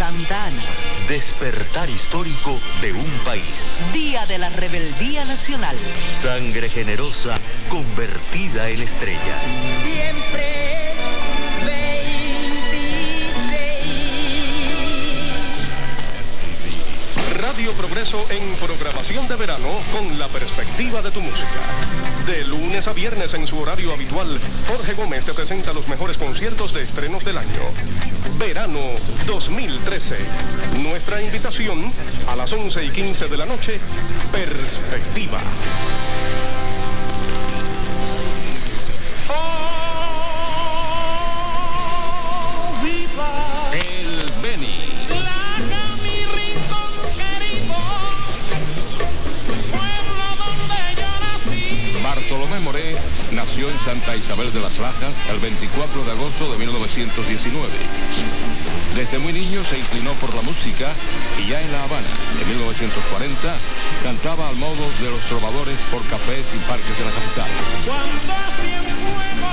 Santa Ana. Despertar histórico de un país. Día de la Rebeldía Nacional. Sangre generosa convertida en estrella. Siempre 26. Radio Progreso en programación de verano con la perspectiva de tu música. De lunes a viernes en su horario habitual, Jorge Gómez te presenta los mejores conciertos de estrenos del año. Verano 2013. Nuestra invitación a las 11:15 de la noche, Perspectiva. Oh, viva El Beni. Bartolomé Moré nació en Santa Isabel de las Lajas el 24 de agosto de 1919. Desde muy niño se inclinó por la música y ya en La Habana, en 1940, cantaba al modo de los trovadores por cafés y parques de la capital. cuando